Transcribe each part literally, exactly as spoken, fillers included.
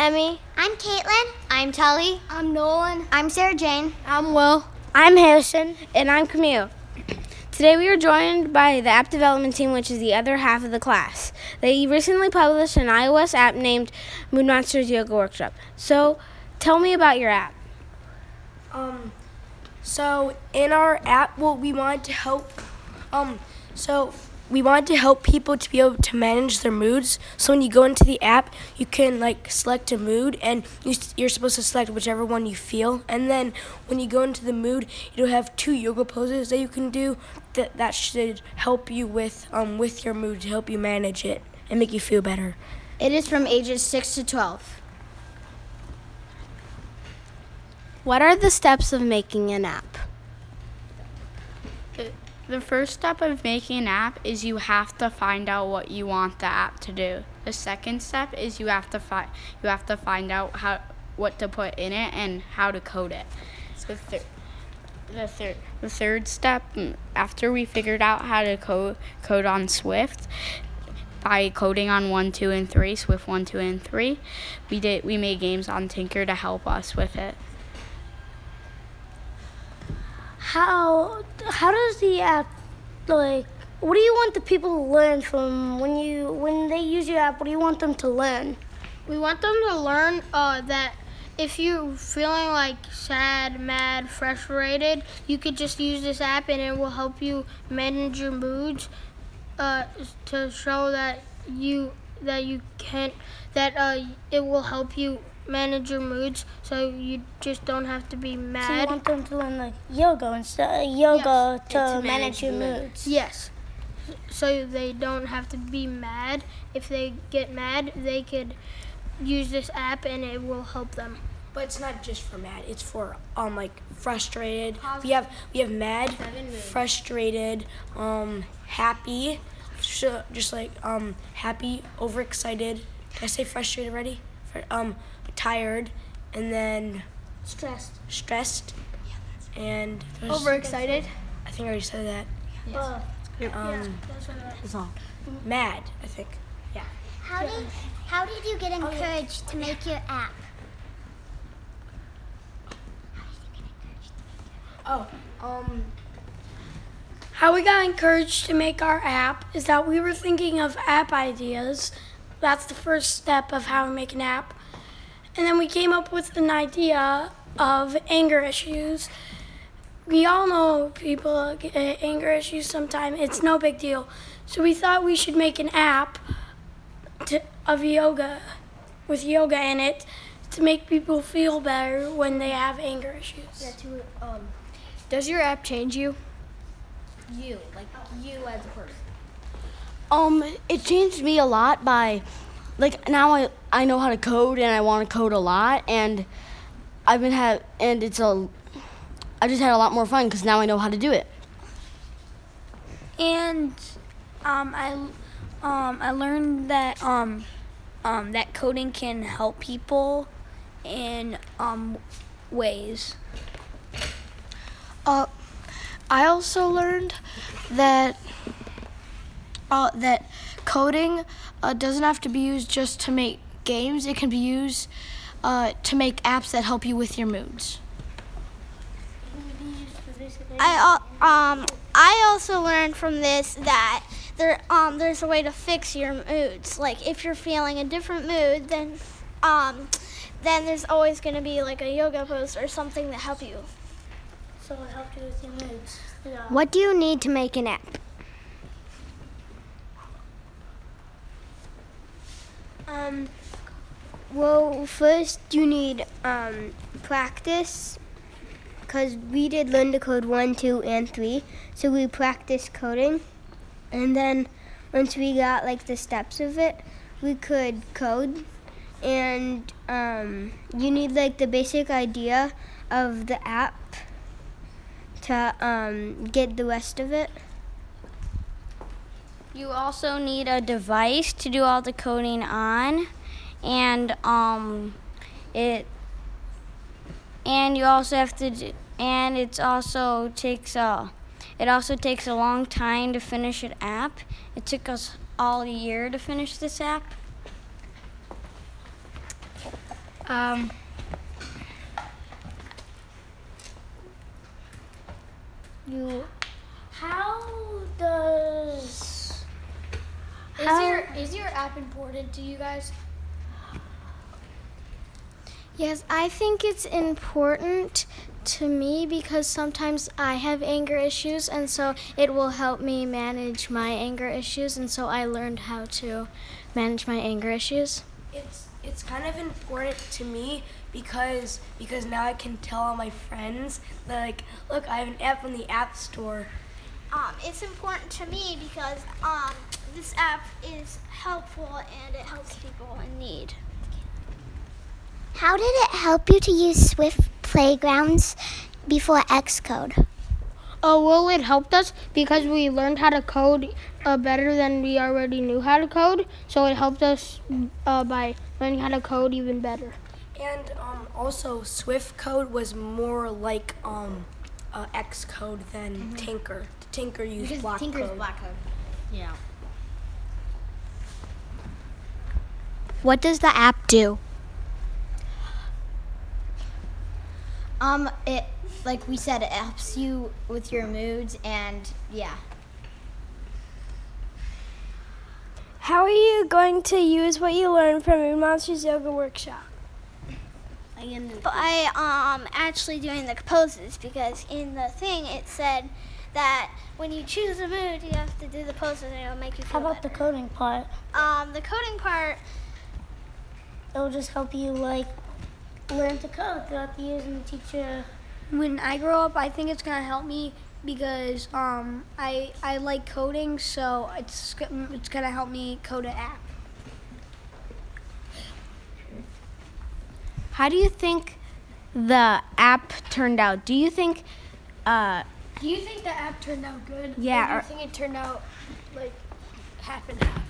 Emmy. I'm Caitlin. I'm Tully. I'm Nolan. I'm Sarah Jane. I'm Will. I'm Harrison. And I'm Camille. Today we are joined by the app development team, which is the other half of the class. They recently published an iOS app named Mood Monsters Yoga Workshop. So tell me about your app. Um, so in our app, well, we wanted to help, um, so we wanted to help people to be able to manage their moods. So when you go into the app, you can like select a mood, and you, you're supposed to select whichever one you feel. And then when you go into the mood, you'll have two yoga poses that you can do that that should help you with um with your mood, to help you manage it and make you feel better. It is from ages six to twelve. What are the steps of making an app? The first step of making an app is you have to find out what you want the app to do. The second step is you have to find you have to find out how what to put in it and how to code it. The third the third the third step, after we figured out how to code code on Swift by coding on one, two, and three, Swift one, two, and three, we did we made games on Tinker to help us with it. How how does the app, like, what do you want the people to learn from when you when they use your app? What do you want them to learn? We want them to learn uh, that if you're feeling like sad, mad, frustrated, you could just use this app and it will help you manage your moods, uh, to show that you that you can that uh, it will help you manage your moods, so you just don't have to be mad. So you want them to learn like yoga instead of yoga yes. to, to manage, manage your mood. moods. Yes, so they don't have to be mad. If they get mad, they could use this app and it will help them. But it's not just for mad. It's for um like frustrated. We have we have mad, frustrated, um happy, so just like um happy, overexcited. Did I say frustrated already? For, um tired, and then Stressed. Stressed, and Overexcited. I think I already said that. Yes. Uh, Um, yeah. mad. I think. Yeah. How did how did you get encouraged to make your app? Oh. Um. How we got encouraged to make our app is that we were thinking of app ideas. That's the first step of how we make an app. And then we came up with an idea of anger issues. We all know people get anger issues sometimes. It's no big deal. So we thought we should make an app to, of yoga, with yoga in it, to make people feel better when they have anger issues. Yeah, to, um, does your app change you? You, like you as a person. Um, it changed me a lot by, like, now I, I know how to code and I want to code a lot, and I've been had and it's a I just had a lot more fun because now I know how to do it. And um, I um, I learned that um, um, that coding can help people in um, ways. Uh, I also learned that uh, that coding uh, doesn't have to be used just to make games. It can be used uh, to make apps that help you with your moods. I uh, um I also learned from this that there um there's a way to fix your moods. Like if you're feeling a different mood, then um then there's always going to be like a yoga pose or something that help you. So it helped you with your moods. Yeah. What do you need to make an app? Um, well, first you need um, practice, because we did learn to code one, two, and three, so we practiced coding, and then once we got like the steps of it, we could code, and um, you need like the basic idea of the app to um, get the rest of it. You also need a device to do all the coding on, and um, it, and you also have to, do, and it's also takes a, it also takes a long time to finish an app. It took us all a year to finish this app. Um, You How does Is your is your app important to you guys? Yes, I think it's important to me because sometimes I have anger issues, and so it will help me manage my anger issues, and so I learned how to manage my anger issues. It's it's kind of important to me because because now I can tell all my friends that, like, look, I have an app on the App Store. Um, it's important to me because um, this app is helpful and it helps people in need. How did it help you to use Swift Playgrounds before Xcode? oh, well, it helped us because we learned how to code uh, better than we already knew how to code. So it helped us uh, by learning how to code even better. And um, also, Swift code was more like um, uh, Xcode than mm-hmm. Tinker. Tinker used Because block Tinker's code. block code. Yeah. What does the app do? Um, it, like we said, it helps you with your moods and yeah. How are you going to use what you learned from Moon Monsters Yoga Workshop? By um, actually doing the poses, because in the thing it said that when you choose a mood, you have to do the poses and it'll make you How feel about the better. coding part? Um, the coding part, It'll just help you like learn to code throughout the years and the teacher. When I grow up, I think it's gonna help me because um, I I like coding, so it's go- it's gonna help me code an app. How do you think the app turned out? Do you think, uh, Do you think the app turned out good? Yeah, Or do you or- think it turned out like half and half?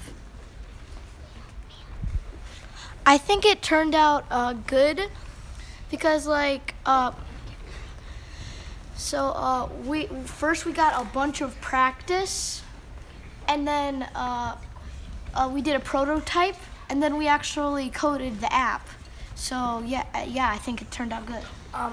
I think it turned out uh, good because like uh, so uh, we first we got a bunch of practice, and then uh, uh, we did a prototype, and then we actually coded the app. So yeah, uh, yeah, I think it turned out good. Um,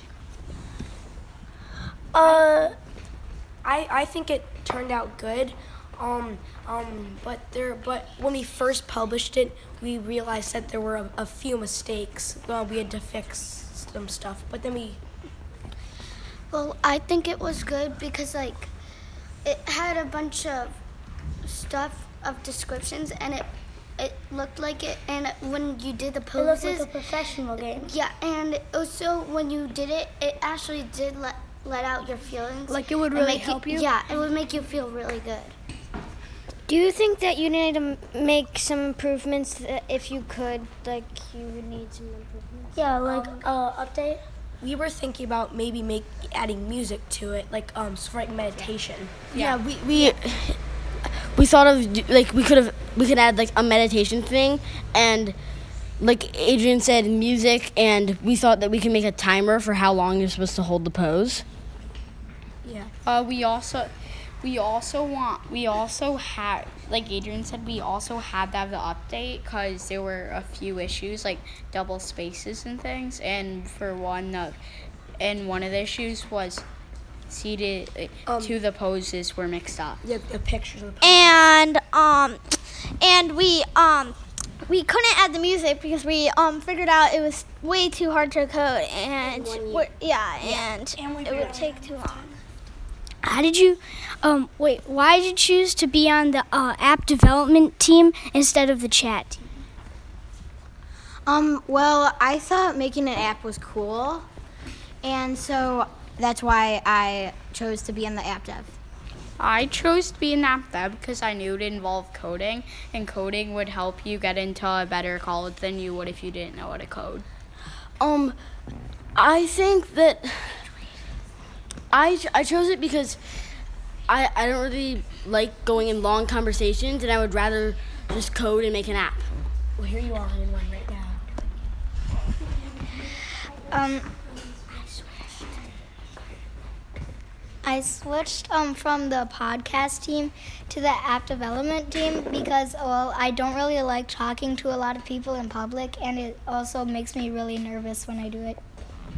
Uh, I, I think it turned out good. Um, um, but there, but when we first published it, we realized that there were a, a few mistakes. Well, we had to fix some stuff, but then we. Well, I think it was good because like it had a bunch of stuff of descriptions and it it looked like it, and when you did the it looks poses, like a professional game. yeah, and also when you did it, it actually did let let out your feelings. Like it would and really make help you? Yeah, it would make you feel really good. do you think that you need to m- make some improvements that if you could, like you would need some improvements? Yeah, like uh, update. We were thinking about maybe make adding music to it, like um, for like meditation. Yeah, we we we thought of like we could have we could add like a meditation thing, and like Adrian said, music, and we thought that we could make a timer for how long you're supposed to hold the pose. Yeah. Uh, we also, we also want, we also had, like Adrian said, we also had to have the update because there were a few issues like double spaces and things. And for one, uh, and one of the issues was seated, uh, Um, two of the poses were mixed up. Yeah, the pictures of the. And um, and we um, we couldn't add the music because we um figured out it was way too hard to code, and we're- yeah, and, it would take too long. How did you, um, wait, why did you choose to be on the uh, app development team instead of the chat team? Um, well, I thought making an app was cool, and so that's why I chose to be in the app dev. I chose to be in app dev because I knew it involved coding, and coding would help you get into a better college than you would if you didn't know how to code. Um, I think that I I chose it because I I don't really like going in long conversations, and I would rather just code and make an app. Well, here you are in one right now. Um, I switched um, from the podcast team to the app development team because, well, I don't really like talking to a lot of people in public, and it also makes me really nervous when I do it.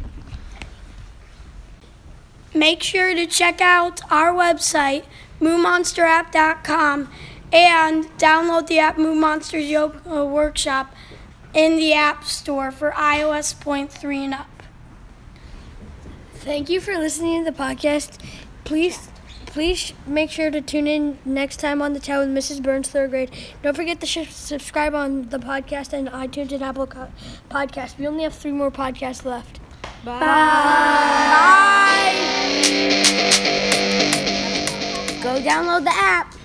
Make sure to check out our website, moon monster app dot com, and download the app Moon Monsters Yoga Workshop in the App Store for iOS point three and up. Thank you for listening to the podcast. Please, please make sure to tune in next time on The Chat with Missus Burns, third grade. Don't forget to sh- subscribe on the podcast and iTunes and Apple co- Podcasts. We only have three more podcasts left. Bye. Bye. Go download the app.